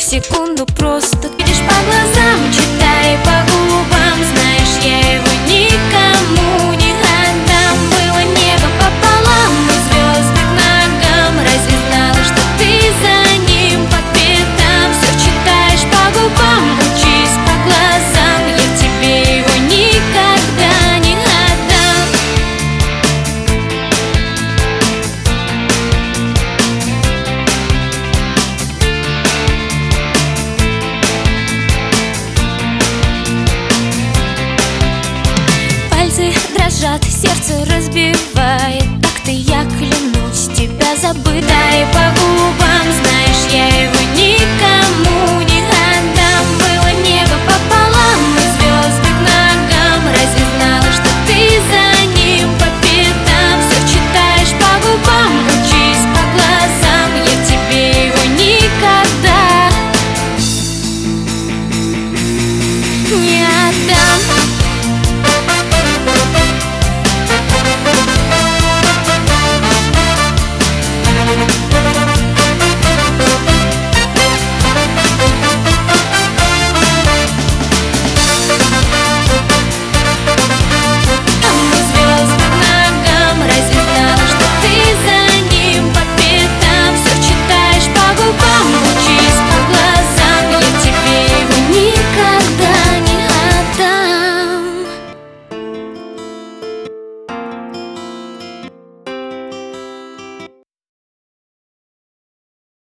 секунду просто видишь по глазам, читай по губам. Знаешь, я его никому не отдам. Было небо пополам и звезды к ногам. Разве знала, что ты за ним по пятам? Все читаешь по губам, учись по глазам. Я тебе его никогда не отдам. Пальцы дрожат, сердце разбивает. Так-то я клянусь, тебя забыть. Дай по губам, знаешь, я его